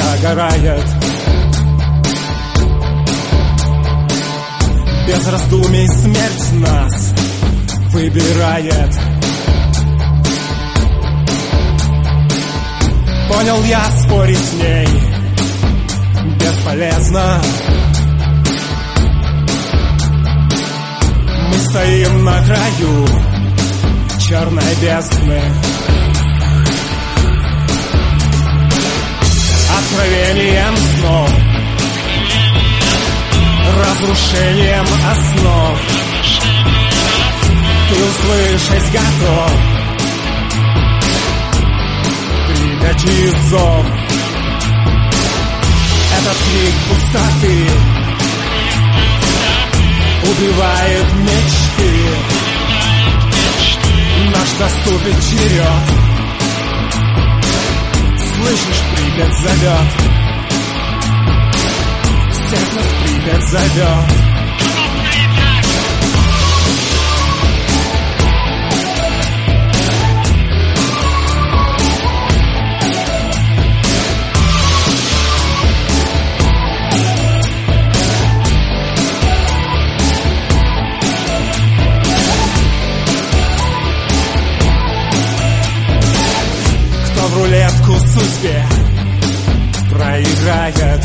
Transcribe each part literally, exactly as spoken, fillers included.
догорает. Без раздумий смерть нас выбирает. Понял я, спорить с ней бесполезно. Мы стоим на краю черной бездны. Откровением снов, разрушением основ. Ты услышать готов припяти зов. Этот крик пустоты убивает мечты. Наш наступит черед. Слышишь, Припять зовет. Всех нас Припять зовет. Кто в рулетку судьбе проиграет,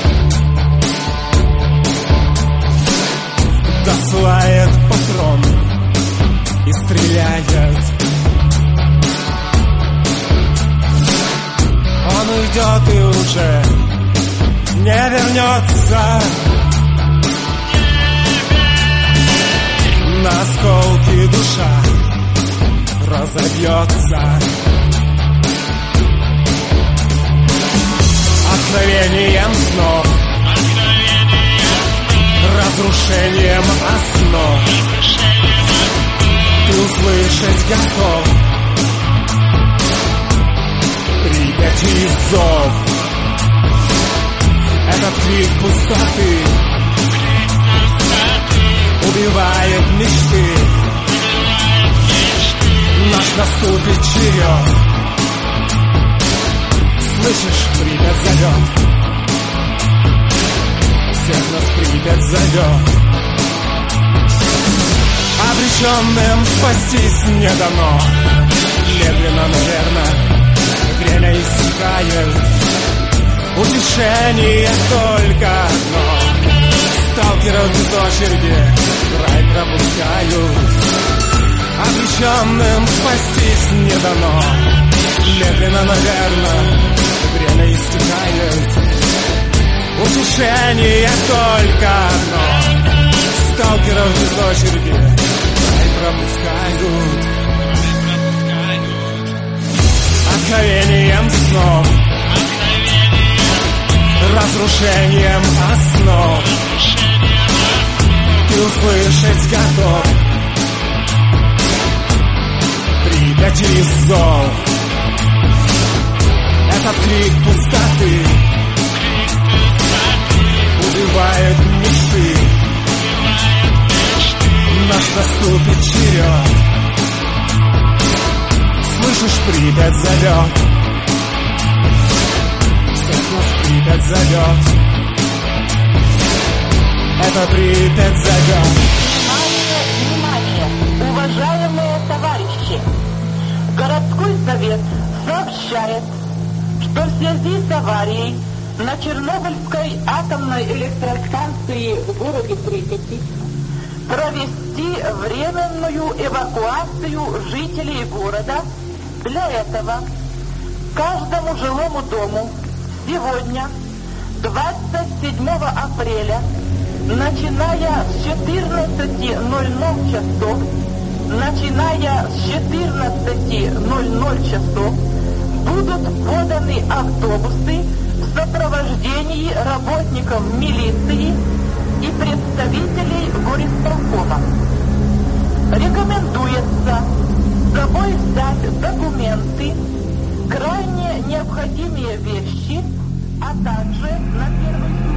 досылает патрон и стреляет. Он уйдет и уже не вернется. На осколки душа разобьется. Откровением снов, разрушением основ. Ты услышать готов Припяти зов. Этот крик пустоты убивает мечты. Наш наступит черед. Слышишь, Припять зовет. Всех нас Припять зовет. Обреченным спастись не дано. Медленно, наверное, время истекает. Утешение только одно. Сталкеров без очереди рай пропускают. Обреченным спастись не дано. Медленно, наверное, время истекает. Утешение только одно. Сталкеров без очереди рай пропускают. Откровением снов, разрушением основ. Ты услышать готов Припяти зов. Этот крик пустоты убивает мечты. Наш наступит черед. Слышишь, Припять зовет. Всех нас Припять зовет. Это Припять зовет. Внимание, внимание, уважаемые товарищи! Городской совет сообщает, что в связи с аварией на Чернобыльской атомной электростанции в городе Припяти провести временную эвакуацию жителей города. Для этого каждому жилому дому сегодня, двадцать седьмого апреля, начиная с четырнадцати ноль-ноль часов, начиная с четырнадцати ноль-ноль часов, будут поданы автобусы в сопровождении работников милиции и представителей горисполкома. Рекомендуется с собой взять документы, крайне необходимые вещи, а также на первый